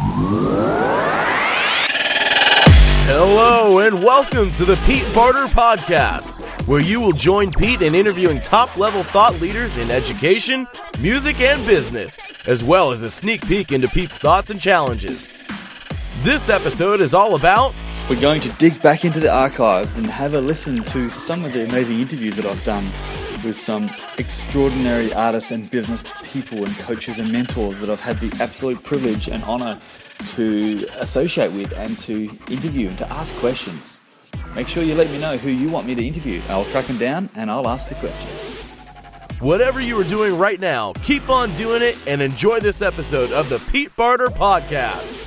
Hello and welcome to the Pete Barter Podcast, where you will join Pete in interviewing top-level thought leaders in education, music, and business, as well as a sneak peek into Pete's thoughts and challenges. This episode is all about... We're going to dig back into the archives and have a listen to some of the amazing interviews that I've done with some extraordinary artists and business people and coaches and mentors that I've had the absolute privilege and honour to associate with and to interview and to ask questions. Make sure you let me know who you want me to interview. I'll track them down and I'll ask the questions. Whatever you are doing right now, keep on doing it and enjoy this episode of the Pete Barter Podcast.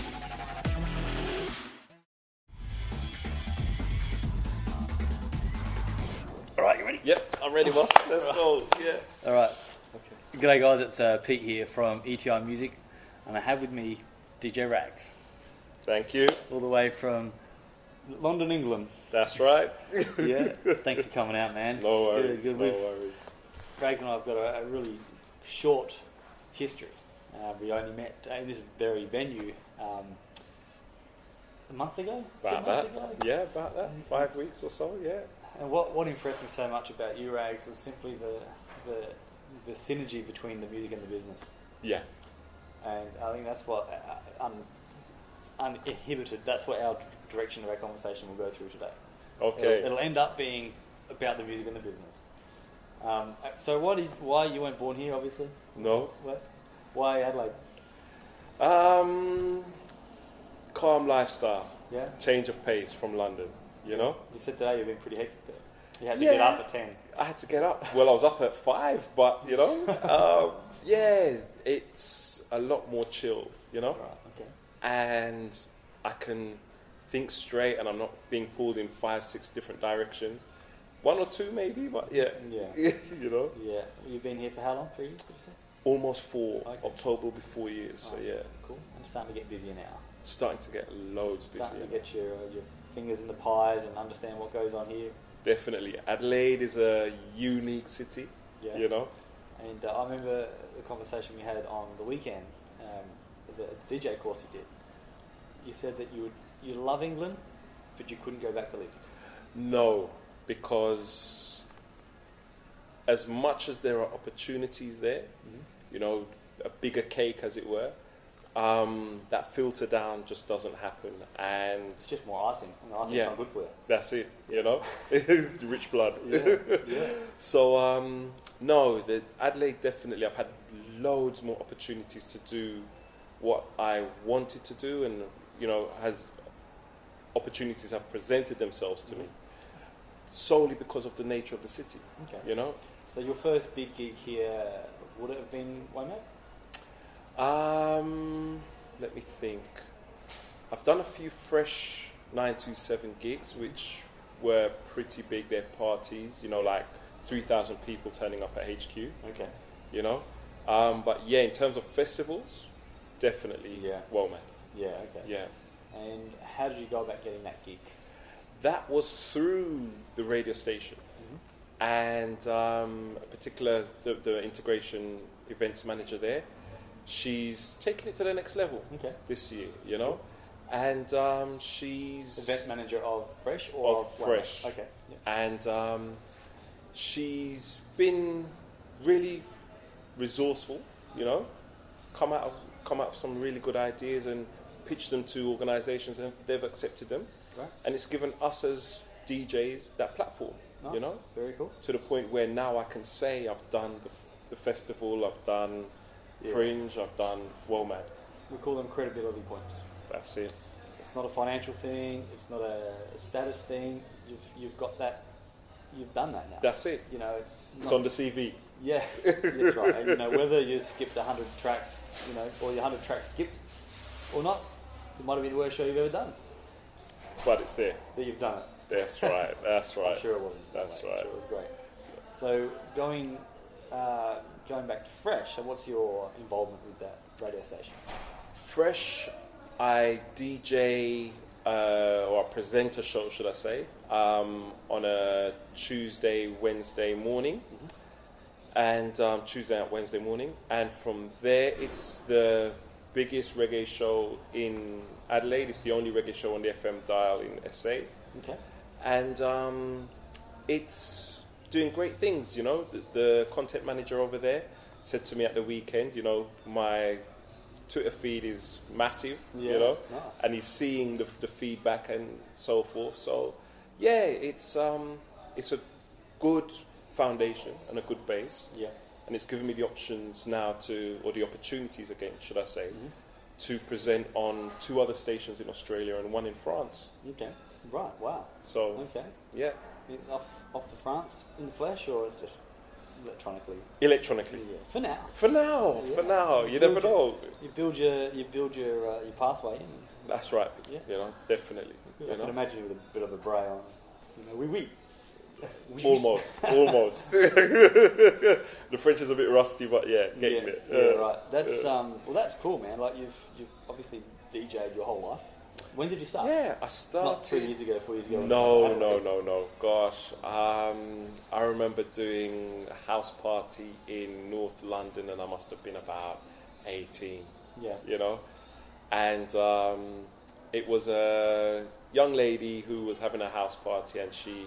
Alright, you ready? Yep, I'm ready, boss. Let's go. Yeah. Alright. Okay. G'day guys, it's Pete here from ETI Music, and I have with me DJ Rags. Thank you. All the way from London, England. That's right. Yeah. Thanks for coming out, man. No worries. It's good. No worries. Rags and I have got a really short history. We only met in this very venue a month ago? About 2 months that. ago? Yeah, about that. 5 weeks or so, yeah. And what impressed me so much about you, Rags, was simply the synergy between the music and the business. Yeah. And I think that's what, uninhibited, that's what our direction of our conversation will go through today. Okay. It'll end up being about the music and the business. So why you weren't born here, obviously? No. Why Adelaide? Calm lifestyle. Yeah? Change of pace from London, you know? You said today you've been pretty hectic there. You had to get up at 10. I had to get up. Well, I was up at 5, but, you know, yeah, it's a lot more chill, you know? Right, okay. And I can think straight and I'm not being pulled in 5-6 different directions. 1 or 2 maybe, but yeah. Yeah. You know? Yeah. You've been here for how long? 3 years, did you say? Almost 4. Okay. October will be 4 years, so yeah. Cool. I'm starting to get busier now. Starting to get loads busier. Starting to get your fingers in the pies and understand what goes on here. Definitely. Adelaide is a unique city, Yeah. you know? And I remember the conversation we had on the weekend, the DJ course you did. You said that you love England, but you couldn't go back to live. No, because as much as there are opportunities there, you know, a bigger cake as it were, that filter down just doesn't happen. And It's just more icing, and icing's Yeah. not good for you. that's it, you know? Rich blood. Yeah, yeah. So, no, the Adelaide definitely, I've had loads more opportunities to do what I wanted to do, and, you know, opportunities have presented themselves to me solely because of the nature of the city, Okay. you know? So your first big gig here, would it have been WOMAD? Let me think. I've done a few fresh 927 gigs, which were pretty big. They're parties, you know, like 3,000 people turning up at HQ, Okay. you know? But yeah, in terms of festivals, definitely Yeah. WOMAD. Yeah, okay. Yeah. And how did you go about getting that gig? That was through the radio station. And a particular, the integration events manager there, she's taken it to the next level Okay. this year, you know? And she's... Event manager of Fresh or Of WOMAD? Fresh. Okay. Yeah. And she's been really resourceful, you know? Come out with some really good ideas and pitched them to organisations, and they've accepted them. Right. And it's given us as DJs that platform, Nice. you know? Very cool. To the point where now I can say I've done the festival, I've done Fringe, I've done WOMAD. We call them credibility points. That's it. It's not a financial thing. It's not a status thing. You've got that. You've done that now. That's it. You know, It's on the CV. Yeah, that's right. And, you know, whether you skipped 100 tracks, you know, or your 100 tracks skipped or not, it might have been the worst show you've ever done. But it's there. That you've done it. That's right. That's right. I'm sure it wasn't. That's I'm right. sure it was great. So going back to Fresh, so what's your involvement with that radio station? Fresh, I DJ or I present a show, should I say, on a Tuesday, Wednesday morning, and Tuesday and Wednesday morning, and from there it's the biggest reggae show in Adelaide. It's the only reggae show on the FM dial in SA. Okay. And it's doing great things, you know. The content manager over there said to me at the weekend, you know, my Twitter feed is massive, you know, nice. and he's seeing the feedback and so forth. So, yeah, it's a good foundation and a good base. Yeah. And it's given me the options now or the opportunities again, should I say, to present on 2 other stations in Australia and 1 in France. Okay. Right. Wow. So, Okay. yeah. Off to France in the flesh, or just electronically? Electronically. Yeah. For now. For now, Yeah. for now. You never know. You build your pathway in. That's right. Yeah. You know, definitely. I You can know? imagine you with a bit of a bray on. You know, oui. Almost. The French is a bit rusty, but yeah, getting it. Yeah, right. That's well, that's cool, man. Like you've obviously DJ'd your whole life. When did you start? Yeah, I started. Not 3 years ago, 4 years ago. No. Gosh, I remember doing a house party in North London, and I must have been about 18. Yeah. You know, and it was a young lady who was having a house party, and she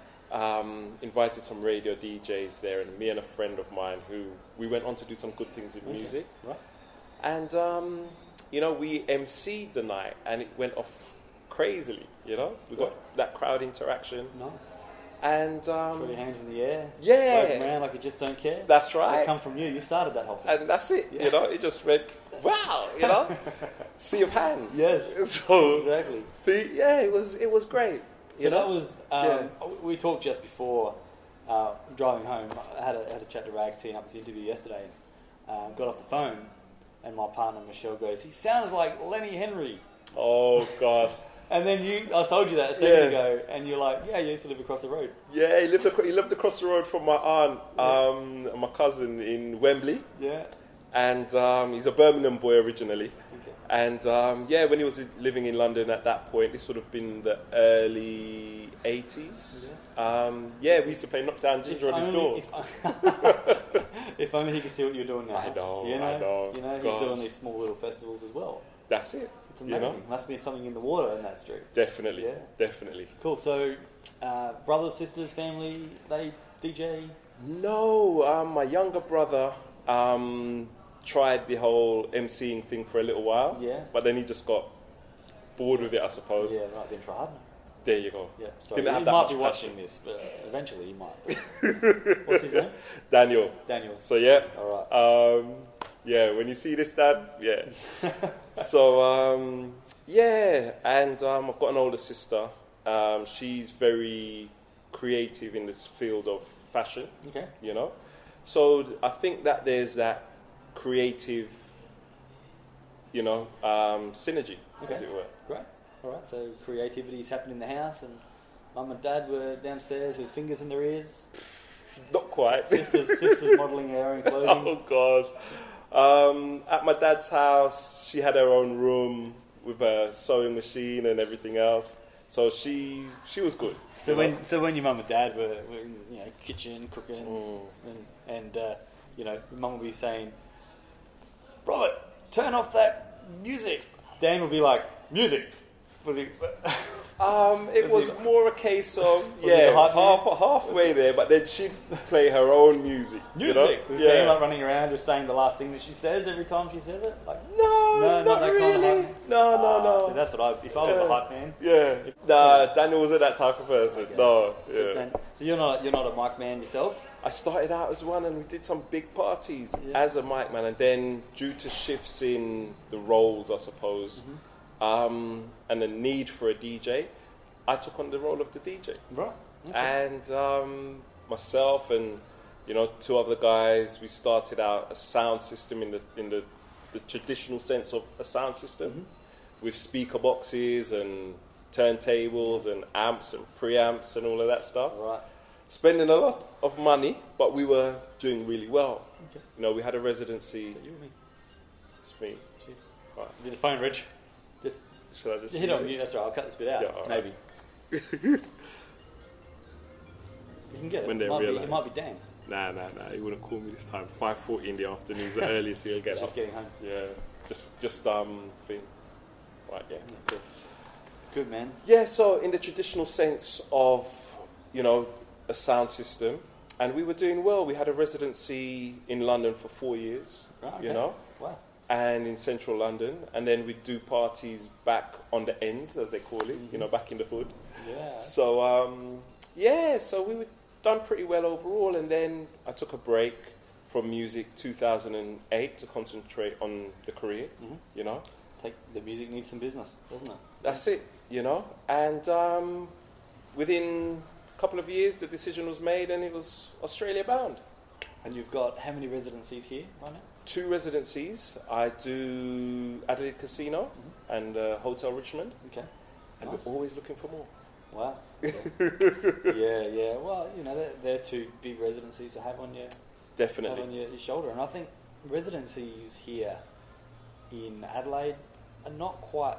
invited some radio DJs there, and me and a friend of mine who we went on to do some good things with music. Right. And you know, we emceed the night, and it went off crazily. You know, we got that crowd interaction, Nice. and Put your hands in the air. yeah, Wave 'em around like you just don't care. that's They right. come from you. You started that whole thing. And that's it. Yeah. You know, it just went wow. You know, sea of hands. Yes. So Exactly. yeah, it was great. So that was. Yeah. We talked just before driving home. I had a chat to Rags teeing up this interview yesterday. Got off the phone, and my partner Michelle goes, "He sounds like Lenny Henry." Oh God. And then I told you that a second ago, and you're like, "Yeah, you used to live across the road." Yeah, he lived across the road from my aunt, and my cousin in Wembley, Yeah. and he's a Birmingham boy originally. Okay. And yeah, when he was living in London at that point, this would have been the early 80s. Yeah, we used to play Knockdown Ginger on his door. If only he could see what you're doing now. I know, You know, I know. You know, he's Gosh. doing these small little festivals as well. That's it. It's amazing. You know? Must be something in the water in that street. Definitely, Yeah. definitely. Cool. So, brothers, sisters, family, they DJ? No, my younger brother tried the whole MCing thing for a little while. Yeah. But then he just got bored with it, I suppose. Yeah, right, then try harder. There you go. Yeah, so Didn't he have that might much be passion. watching this, but eventually he might. What's his name? Daniel. Daniel. So yeah. All right. Yeah, when you see this, Dad, yeah. So, yeah, and I've got an older sister. She's very creative in this field of fashion, Okay. you know. So I think that there's that creative, you know, synergy, as it were. Great. All right. So creativity's happening in the house, and Mum and Dad were downstairs with fingers in their ears. Not quite. Sisters modelling their own clothing. Oh gosh. At my dad's house, she had her own room with a sewing machine and everything else. So she was good. So you know? when your mum and dad were in, you know, kitchen cooking, and you know, your mum would be saying, "Robert, turn off that music." Dan would be like, "Music." It was more a case of it the hype man? halfway there, but then she'd play her own music. You know? Was Dan like running around just saying the last thing that she says every time she says it? Like, No, not that really. kind of hype. No. So that's what if I was a hype man. Yeah. Nah, Daniel wasn't that type of person. Okay. No. So, Yeah. so you're not a mic man yourself. I started out as one, and we did some big parties Yeah. as a mic man, and then due to shifts in the roles, I suppose, and the need for a DJ, I took on the role of the DJ. Right. And myself and, you know, 2 other guys, we started out a sound system in the traditional sense of a sound system, with speaker boxes and turntables and amps and preamps and all of that stuff. Right. Spending a lot of money, but we were doing really well. Okay. You know, we had a residency. You and me. It's me. Right. Do the phone, Rich. Just Should I just hit on mute. That's right. I'll cut this bit out. Yeah, all right. Maybe. You can get it. When they it realise. might be Dan. Nah. He wouldn't call me this time. 5:40 in the afternoon is the earliest he'll get Just up. getting home. Yeah. just thing. Right, yeah. Good, man. Yeah, so in the traditional sense of, a sound system, and we were doing well. We had a residency in London for 4 years, Wow. and in central London, and then we'd do parties back on the ends, as they call it, back in the hood. Yeah. So, so we were done pretty well overall, and then I took a break from music 2008 to concentrate on the career, The music needs some business, doesn't it? That's it, and within a couple of years the decision was made and it was Australia bound. And you've got how many residencies here right now? 2 residencies. I do Adelaide Casino and Hotel Richmond. Okay. And Nice. we're always looking for more. Wow. Yeah. Well, they're 2 big residencies to have on your Definitely. on your shoulder, and I think residencies here in Adelaide are not quite.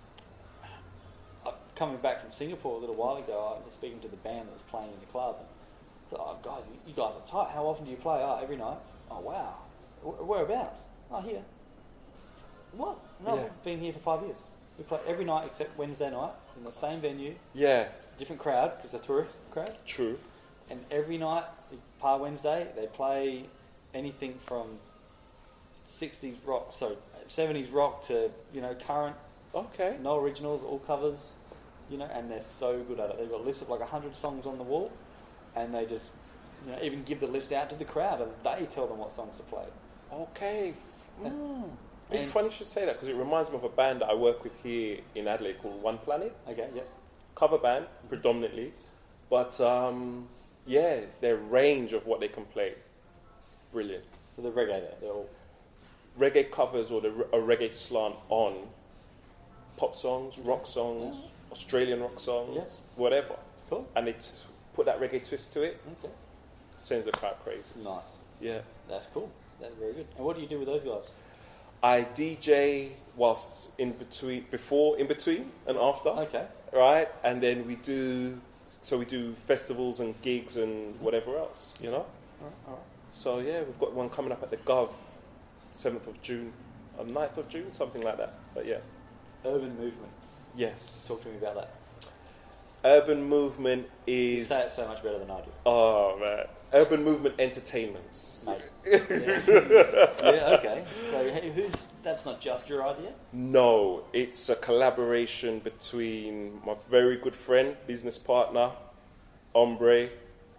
Coming back from Singapore a little while ago, I was speaking to the band that was playing in the club. And I thought, guys, you guys are tight. How often do you play? Every night. Oh, wow. Whereabouts? Oh, here. What? No, Yeah. I've been here for 5 years. We play every night except Wednesday night in the same venue. Yes. Different crowd, because it's a tourist crowd. True. And every night, Par Wednesday, they play anything from 70s rock to, current, Okay. no originals, all covers, and they're so good at it. They've got a list of like 100 songs on the wall, and they just, even give the list out to the crowd, and they tell them what songs to play. Okay. It's And- funny you should say that because it reminds me of a band that I work with here in Adelaide called One Planet. Okay, yep. Cover band, predominantly. But, their range of what they can play, brilliant. So the reggae there, they're all... Reggae covers or a reggae slant on pop songs, rock songs, Australian rock songs, Yes. whatever. Cool. And they put that reggae twist to it, Okay. sends the crowd crazy. Nice. Yeah. That's cool. That's very good. And what do you do with those guys? I DJ whilst in between and after, Okay. right? And then we do festivals and gigs and whatever else, All right. So yeah, we've got one coming up at the Gov, 7th of June, 9th of June, something like that. But yeah. Urban movement. Yes. Talk to me about that. Urban Movement You is... say it so much better than I do. Oh, man. Urban Movement Entertainments. Mate. Yeah, okay. So that's not just your idea? No, it's a collaboration between my very good friend, business partner, Ombre,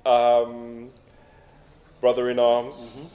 brother-in-arms,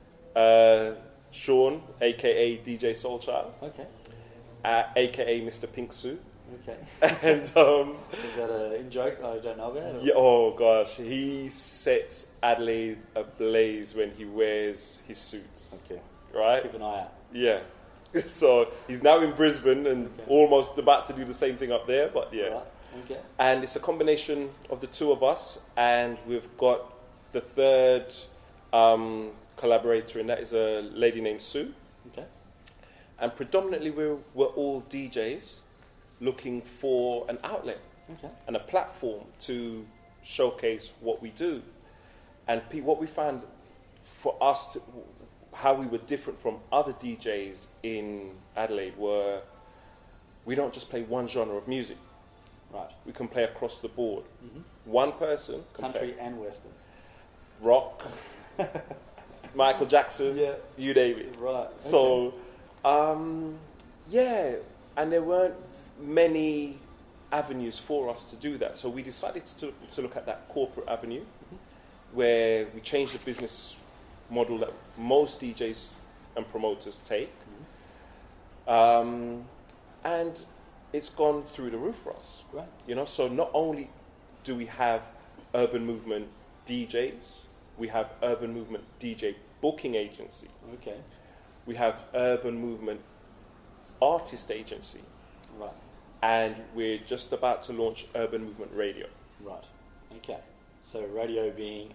Sean, a.k.a. DJ Soulchild, Okay. a.k.a. Mr. Pink Suit. Okay. And, Is that a in-joke I don't know about? Or? yeah, oh gosh, he sets Adelaide ablaze when he wears his suits, Okay. right? Keep an eye out. Yeah. So he's now in Brisbane and almost about to do the same thing up there, but yeah. Right. Okay. And it's a combination of the 2 of us, and we've got the 3rd collaborator, and that is a lady named Sue. Okay. And predominantly we're all DJs looking for an outlet Okay. and a platform to showcase what we do. And what we found for us, how we were different from other DJs in Adelaide were, we don't just play one genre of music. Right. We can play across the board. One person can Country play and Western. rock, Michael Jackson, Yeah. you name it. Right. So, and there weren't many avenues for us to do that. So we decided to look at that corporate avenue where we changed the business model that most DJs and promoters take. And it's gone through the roof for us. Right. So not only do we have Urban Movement DJs, we have Urban Movement DJ booking agency. Okay. We have Urban Movement artist agency. Right. And we're just about to launch Urban Movement Radio. Right. Okay. So radio being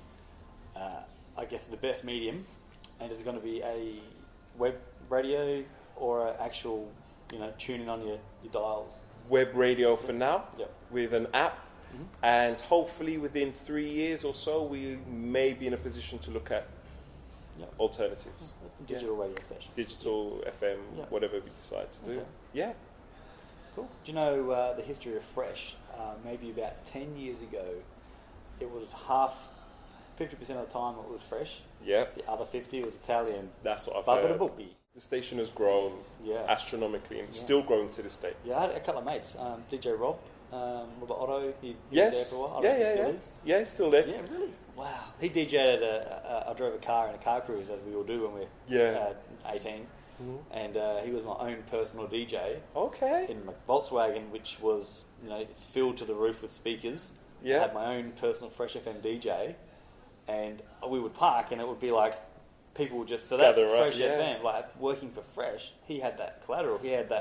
I guess the best medium, and is it going to be a web radio or an actual, tuning on your dials? Web radio for now, Yep. with an app. And hopefully within 3 years or so, we may be in a position to look at Yep. alternatives. Digital radio station. Digital, FM, Yep. whatever we decide to do. Okay. Yeah. Cool. Do you know the history of Fresh? Maybe about 10 years ago, it was 50% of the time it was Fresh. Yeah. The other 50 was Italian. That's what I've Baba heard. the Bookie. The station has grown Yeah. astronomically and Yeah. still growing to this day. Yeah, I had a couple of mates. DJ Rob, Robert Otto. He was Yes. there for a while. I Yeah, don't know yeah, if he yeah. still is. Yeah, it's still there. Yeah, really? Wow. He DJ'd I drove a car in a car cruise, as we all do when we're Yeah. 18. Mhm. And he was my own personal DJ Okay. in my Volkswagen, which was filled to the roof with speakers. Yeah. I had my own personal Fresh FM DJ, and we would park, and it would be like people would just. So that's Gather up, Fresh yeah. FM. Like working for Fresh, he had that collateral. He had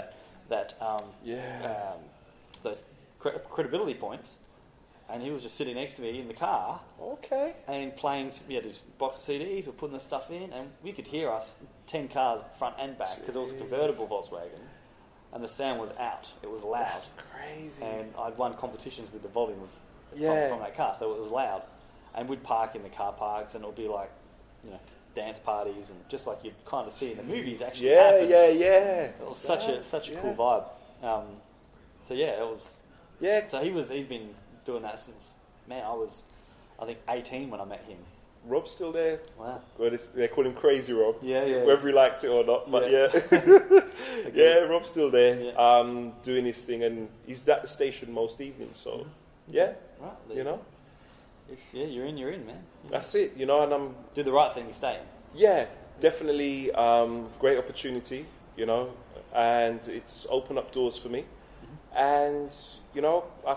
those credibility points, and he was just sitting next to me in the car Okay. and playing. He had his box of CDs. We're putting the stuff in, and we could hear us 10 cars front and back because it was a convertible Volkswagen, and the sound was out. It was loud. That's crazy. And I'd won competitions with the volume Yeah. from that car, so it was loud. And we'd park in the car parks, and it would be like, dance parties, and just like you'd kind of see in the movies actually happen. Yeah. It was such a Yeah. cool vibe. So yeah, it was. Yeah. So he's been doing that since I think 18 when I met him. Rob's still there. Wow. Well, they call him Crazy Rob. Yeah. Whether he likes it or not, but Yeah. yeah, yeah, Rob's still there, Yeah. doing his thing, and he's at the station most evenings. So, yeah, Right. you know, you're in, man. that's it. You know, and I'm Do the right thing, you stay in. yeah, definitely great opportunity. You know, and it's opened up doors for me, and you know, I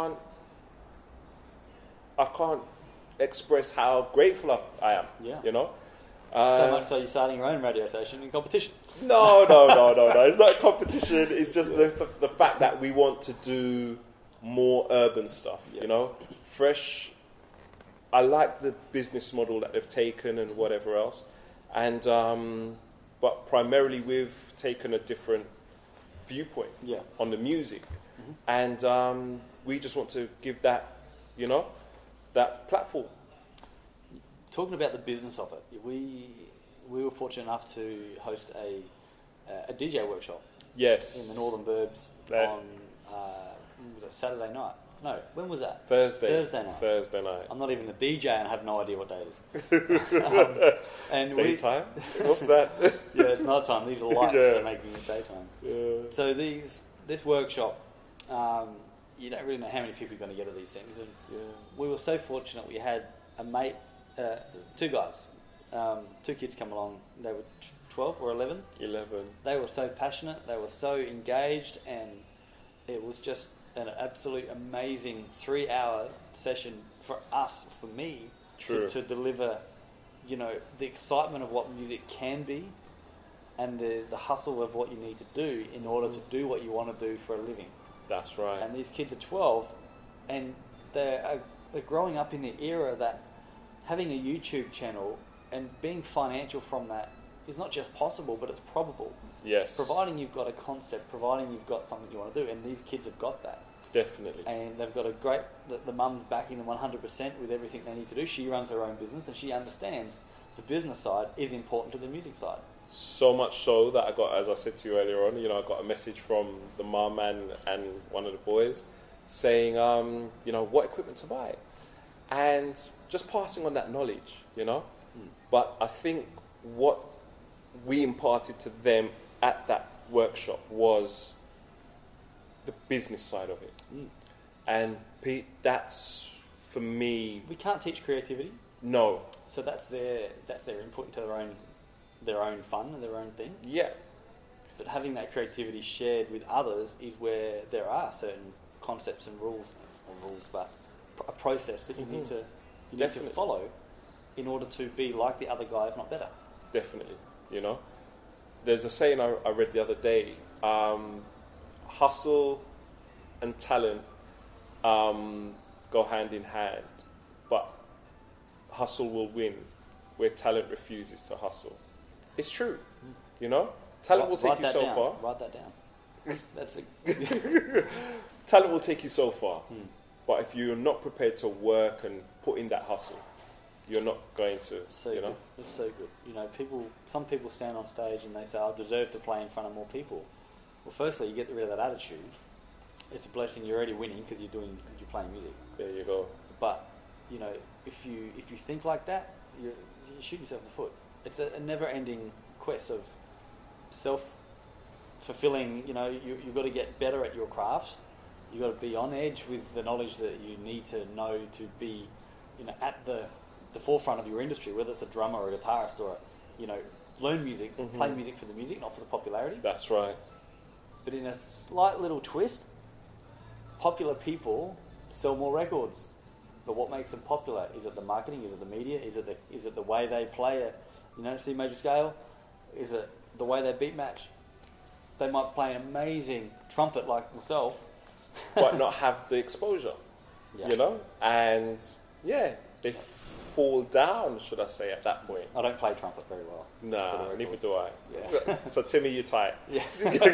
can't express how grateful I am. Yeah. You know. So much so you're starting your own radio station in competition. No. It's not a competition. It's just the fact that we want to do more urban stuff. Yeah. You know, Fresh. I like the business model that they've taken and whatever else, and but primarily we've taken a different viewpoint Yeah. on the music, and we just want to give that, that platform. Talking about the business of it, we were fortunate enough to host a DJ workshop Yes. in the Northern Burbs That- on was it Saturday night? No, when was that? Thursday night. Thursday night. I'm not even a DJ and I have no idea what day it is. And Daytime? What's that? Yeah, it's night time. These are lights Yeah. that are making it daytime. Yeah. So this workshop, you don't really know how many people you're going to get at these things. And we were so fortunate. We had a mate, two guys, two kids come along. They were 12 or 11. 11. They were so passionate. They were so engaged, and it was just an absolute amazing 3-hour session for us, for me, to deliver, the excitement of what music can be, and the hustle of what you need to do in order to do what you want to do for a living. That's right. And these kids are 12, and they're growing up in the era that having a YouTube channel and being financial from that is not just possible, but it's probable. Yes. Providing you've got a concept, providing you've got something you want to do, and these kids have got that. Definitely. And they've got a great, the mum's backing them 100% with everything they need to do. She runs her own business, and she understands the business side is important to the music side. So much so that I got, as I said to you earlier on, I got a message from the mum and one of the boys saying, what equipment to buy. And just passing on that knowledge, But I think what we imparted to them at that workshop was the business side of it. And Pete, that's, for me... We can't teach creativity. No. So that's their input into their own fun and their own thing. Yeah. But having that creativity shared with others is where there are certain concepts and but a process that you need to follow in order to be like the other guy, if not better. Definitely. There's a saying I read the other day, hustle and talent go hand in hand, but hustle will win where talent refuses to hustle. It's true, Talent will take you so far. Write that down. That's Talent will take you so far, but if you're not prepared to work and put in that hustle, you're not going to, So you know. good. It's so good. You know, some people stand on stage and they say, "I deserve to play in front of more people." Well, firstly, you get rid of that attitude. It's a blessing. You're already winning because you're playing music. There you go. But you know, if you think like that, you shoot yourself in the foot. It's a never-ending quest of self-fulfilling. You know, you've got to get better at your craft. You've got to be on edge with the knowledge that you need to know to be, you know, at the forefront of your industry, whether it's a drummer or a guitarist or learn music, play music for the music, not for the popularity. That's right. But in a slight little twist, popular people sell more records. But what makes them popular? Is it the marketing? Is it the media? Is it the way they play C major scale? Is it the way they beat match? They might play an amazing trumpet like myself, but not have the exposure, you know? And they fall down, should I say, at that point. I don't play trumpet very well. Nah, neither do I. Yeah. So Timmy, you're tight. Yeah.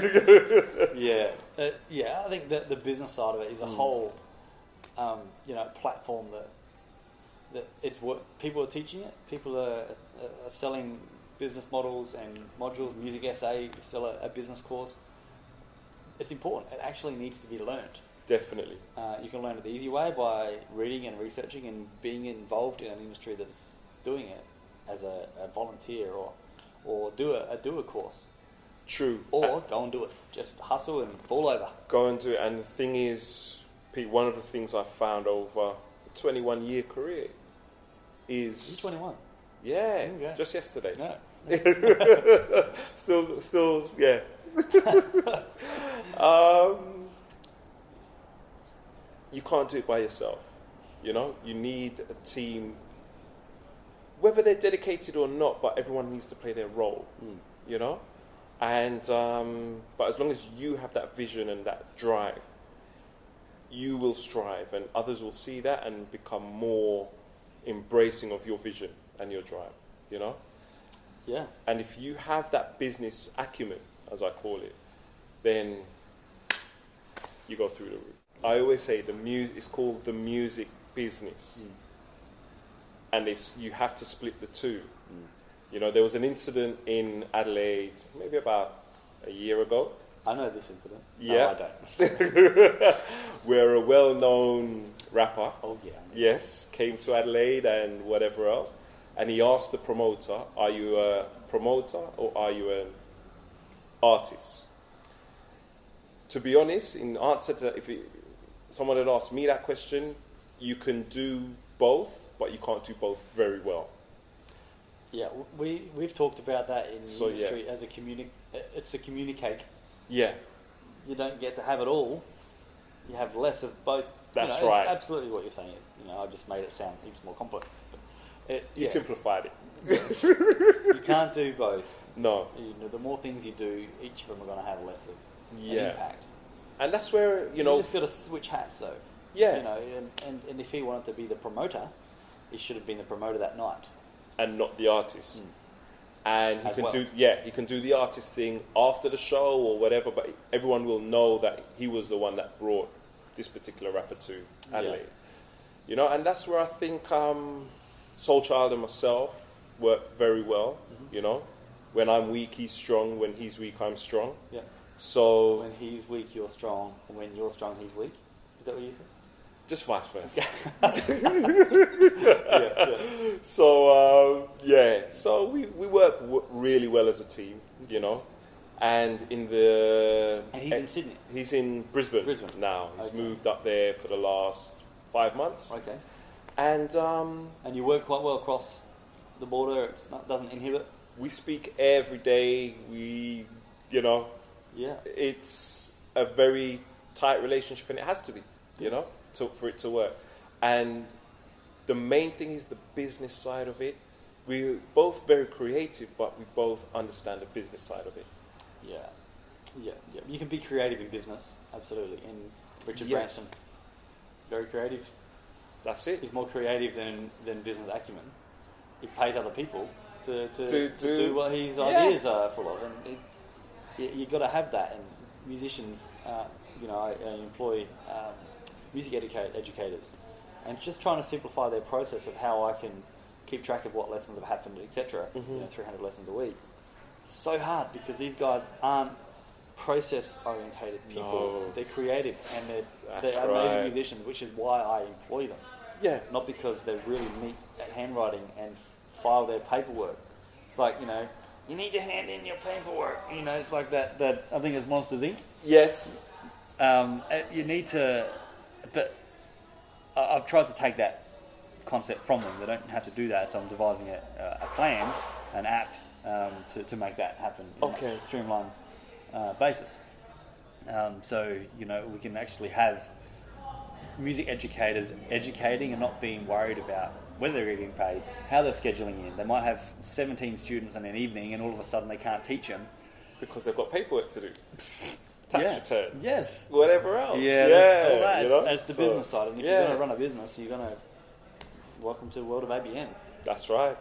I think that the business side of it is a whole, platform that it's what people are teaching it. People are selling business models and modules. Music SA, you sell a business course. It's important. It actually needs to be learned. Definitely. You can learn it the easy way by reading and researching and being involved in an industry that's doing it as a volunteer or do a course. True. Or go and do it. Just hustle and fall over. Go and do it. And the thing is, Pete, one of the things I found over a 21-year career is... You're 21? Yeah, just yesterday. No. Still, yeah. You can't do it by yourself. You know, you need a team, whether they're dedicated or not, but everyone needs to play their role, you know? And, but as long as you have that vision and that drive, you will strive and others will see that and become more embracing of your vision and your drive, you know? Yeah. And if you have that business acumen, as I call it, then you go through the roof. I always say it's called the music business. And you have to split the two. You know, there was an incident in Adelaide maybe about a year ago. I know this incident. Yeah. No, I don't. Where a well-known rapper, yes, came to Adelaide and whatever else, and he asked the promoter, "Are you a promoter or are you an artist?" To be honest, in answer to someone had asked me that question, you can do both, but you can't do both very well. Yeah, we've talked about that in the industry as it's a communicate. Yeah. You don't get to have it all. You have less of both. That's right. It's absolutely what you're saying. You know, I just made it sound heaps more complex. But you simplified it. You can't do both. No. You know, the more things you do, each of them are going to have less of an impact. And that's where, you just got to switch hats, though. Yeah. You know, and if he wanted to be the promoter, he should have been the promoter that night. And not the artist. And he can do the artist thing after the show or whatever, but everyone will know that he was the one that brought this particular rapper to Adelaide. Yeah. You know, and that's where I think Soul Child and myself work very well, you know. When I'm weak, he's strong. When he's weak, I'm strong. Yeah. So when he's weak, you're strong. And when you're strong, he's weak. Is that what you said? Just vice versa. Yeah. So so we work really well as a team, you know. And he's in Sydney. He's in Brisbane now. He's moved up there for the last 5 months. Okay. And you work quite well across the border. It doesn't inhibit. We speak every day. Yeah. It's a very tight relationship, and it has to be, you know, for it to work. And the main thing is the business side of it. We're both very creative, but we both understand the business side of it. Yeah. You can be creative in business, absolutely. And Richard Branson, very creative. That's it. He's more creative than business acumen. He pays other people to do what his ideas are full of, and you've got to have that. And musicians, I employ music educators, and just trying to simplify their process of how I can keep track of what lessons have happened, etc. Mm-hmm. 300 lessons a week. So hard because these guys aren't process-orientated people. No. They're creative and That's they're amazing right. musicians, which is why I employ them. Yeah. Not because they're really neat at handwriting and file their paperwork. It's like, you need to hand in your paperwork. It's like that I think it's Monsters Inc. Yes. You need to, but I've tried to take that concept from them. They don't have to do that, so I'm devising a plan, an app to make that happen in a streamlined basis. So we can actually have music educators educating and not being worried about whether they're getting paid, how they're scheduling in. They might have 17 students in an evening, and all of a sudden they can't teach them because they've got paperwork to do. Tax returns. Yes. Whatever else. Yeah. All that. That's the business side. And if you're going to run a business, you're going to... Welcome to the world of ABN. That's right.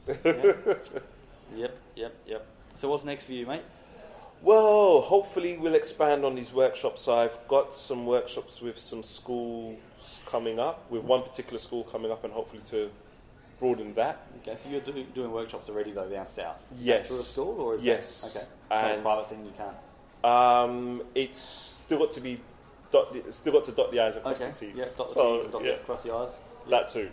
Yep. So what's next for you, mate? Well, hopefully we'll expand on these workshops. I've got some workshops with some schools coming up, with one particular school coming up, and hopefully to broaden that. Okay, so you're doing workshops already, though, down south? Yes. Through a school, or is yes. that... Okay. It's not a private thing, you can't? It's still got to be... still got to dot the I's and cross the T's. Yeah, dot the T's and cross the I's. That too.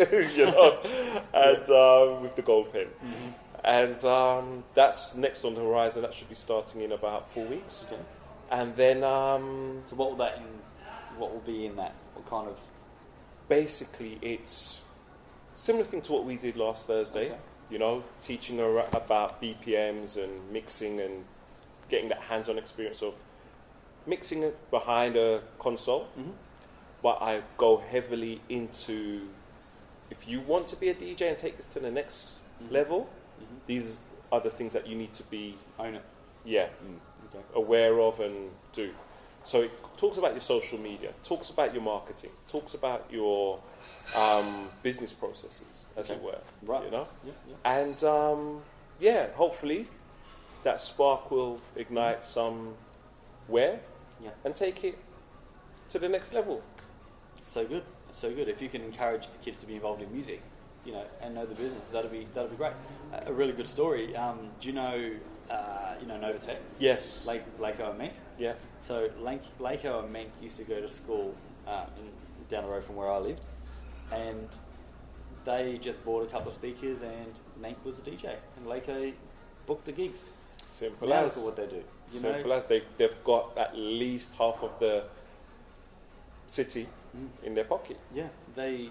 And with the gold pen. Mm-hmm. And that's next on the horizon. That should be starting in about 4 weeks. Okay. And then... so what will be in that? What kind of... Basically, it's similar thing to what we did last Thursday. Okay. Teaching about BPMs and mixing and getting that hands-on experience of mixing it behind a console. Mm-hmm. But I go heavily into... If you want to be a DJ and take this to the next level, these are the things that you need to be own it. Yeah, aware of and do. So it talks about your social media, talks about your marketing, talks about your business processes, as it were. Right. And hopefully that spark will ignite somewhere and take it to the next level. So good. If you can encourage kids to be involved in music, and know the business, that'd be great. A really good story. Do you know Novatech? Yes. Laco and Menk? Yeah. So Laco and Menk used to go to school down the road from where I lived, and they just bought a couple of speakers, and Menk was a DJ, and Laco booked the gigs. Simple as. Look at what they do. Simple as. They've got at least half of the city in their pocket. Yeah, they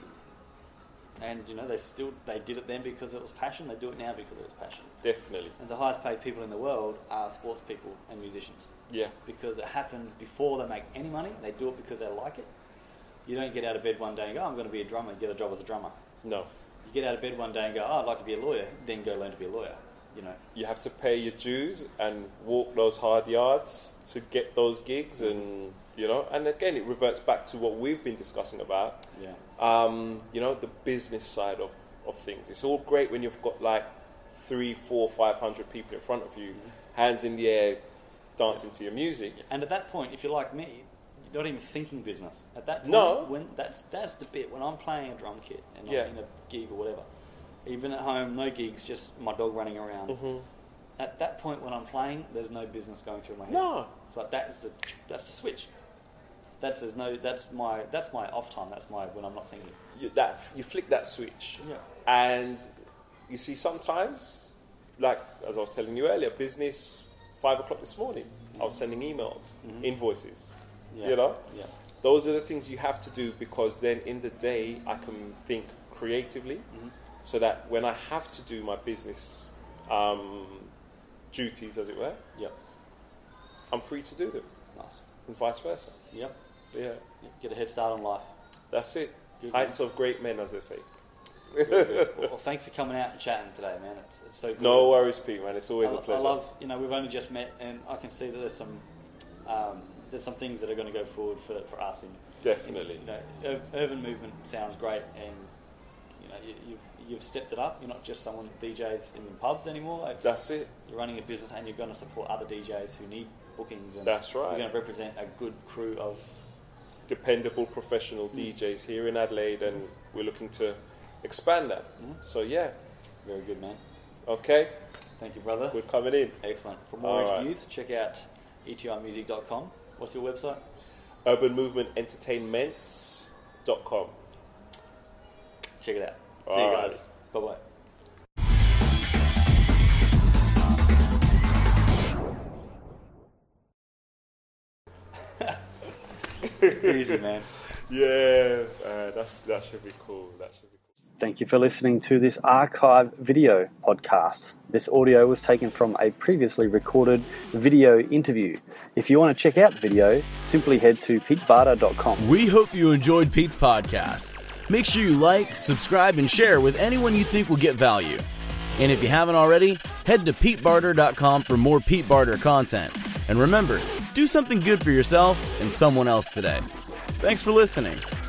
did it then because it was passion. They do it now because it was passion. Definitely. And the highest paid people in the world are sports people and musicians. Yeah. Because it happened before they make any money. They do it because they like it. You don't get out of bed one day and go, I'm going to be a drummer, and get a job as a drummer. No. You get out of bed one day and go, I'd like to be a lawyer, then go learn to be a lawyer. You have to pay your dues and walk those hard yards to get those gigs, and and again it reverts back to what we've been discussing about. Yeah. The business side of things. It's all great when you've got like 300, 400, 500 people in front of you, hands in the air, dancing to your music. And at that point, if you're like me, you're not even thinking business. At that point, No. when that's the bit when I'm playing a drum kit and I'm in a gig or whatever. Even at home, no gigs, just my dog running around. Mm-hmm. At that point, when I'm playing, there's no business going through my head. No, it's like that's the switch. That's my off time. That's my when I'm not thinking. You flick that switch, yeah. And you see sometimes, like as I was telling you earlier, business 5 o'clock this morning. I was sending emails, invoices. Yeah. Those are the things you have to do, because then in the day I can think creatively. So that when I have to do my business duties, as it were, I'm free to do them. Nice. And vice versa. Yep. Yeah. Get a head start on life. That's it. Good, Heights of great men, as they say. Good. Well, thanks for coming out and chatting today, man. It's so good. No worries, Pete, man. It's always a pleasure. I love, we've only just met, and I can see that there's some things that are going to go forward for us. Definitely. Urban movement sounds great, and you've stepped it up. You're not just someone that DJs in pubs anymore. That's it. You're running a business, and you're going to support other DJs who need bookings. And that's right. You're going to represent a good crew of dependable professional DJs here in Adelaide, and we're looking to expand that. So yeah, Very good, man. okay, Thank you, brother. we're coming in. Excellent. For more All right. interviews, check out etirmusic.com. What's your website? urbanmovemententertainments.com. Check it out. All See you right. guys. Bye-bye. Easy, man. Yeah, that should be cool. Thank you for listening to this archive video podcast. This audio was taken from a previously recorded video interview. If you want to check out the video, simply head to petebarter.com. We hope you enjoyed Pete's podcast. Make sure you like, subscribe, and share with anyone you think will get value. And if you haven't already, head to petebarter.com for more Pete Barter content. And remember, do something good for yourself and someone else today. Thanks for listening.